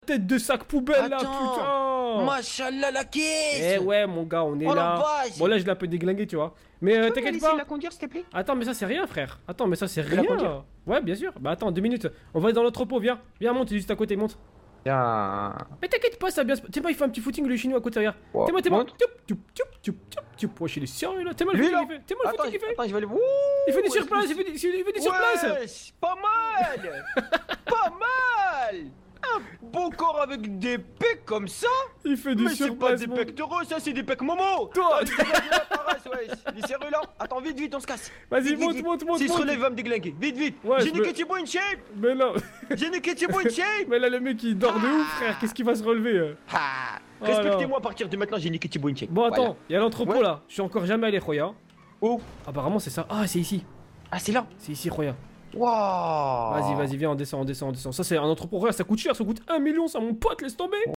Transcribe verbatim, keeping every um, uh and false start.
tête de sac poubelle là, putain. Machallah la caisse. Eh ouais, mon gars, on est Oh, là. la vache. Bon, là, je l'ai un peu déglingué, tu vois. Mais euh, Tu peux me t'inquiète laisser pas. la conduire, s'il te plaît? Attends, mais ça, c'est rien, frère. Attends, mais ça, c'est peux la rien. conduire? Ouais, bien sûr. Bah, attends, deux minutes. On va aller dans l'entrepôt, viens. Viens, monte, il est juste à côté, monte. Tiens. Mais t'inquiète pas, ça va bien se. T'es pas, il fait un petit footing, le chinois à côté, regarde. Wow. T'es moi, t'es moi. Montre. Tup, tup, tup, tup, tup, tup. Wesh, il est sérieux là. T'es moi le Lui, footing là. qu'il fait. T'es moi le Attends, footing qu'il fait. attends, je vais aller. Wouh, Il fait des ouais, surplaces, je- il fait des, il fait des surplaces. Wesh, pas mal. Pas mal. Un beau corps avec des pecs comme ça. Il fait des Mais c'est pas surplaces. des mon- pectoraux, ça c'est des pecs momo. Toi. Ah, tu regardes la parasse, wesh. Il est sérieux là. Attends, vite, vite, on se casse. Vas-y, Vite, vite, monte, vite. monte, monte. S'il se monte. relève, il va me déglinguer. Vite, vite. Ouais, J'ai je niqué me- Thibaut in shape. Mais non. J'ai niqué Thibaut in shape. Mais là, le mec, il dort de ouf, frère. Qu'est-ce qu'il va se relever euh Ah, Oh respectez-moi à partir de maintenant, j'ai niqué Thibaut in shape. Bon, attends, Voilà. il y a l'entrepôt Ouais. là. Je suis encore jamais allé, Roya. Où? Apparemment, c'est ça. Ah, c'est ici. Ah, c'est là. C'est ici, Roya. Waouh. Vas-y, vas-y, viens, on descend, on descend, on descend. Ça, c'est un entrepôt. Regarde, ça coûte cher. Ça coûte un million, ça, mon pote, laisse tomber.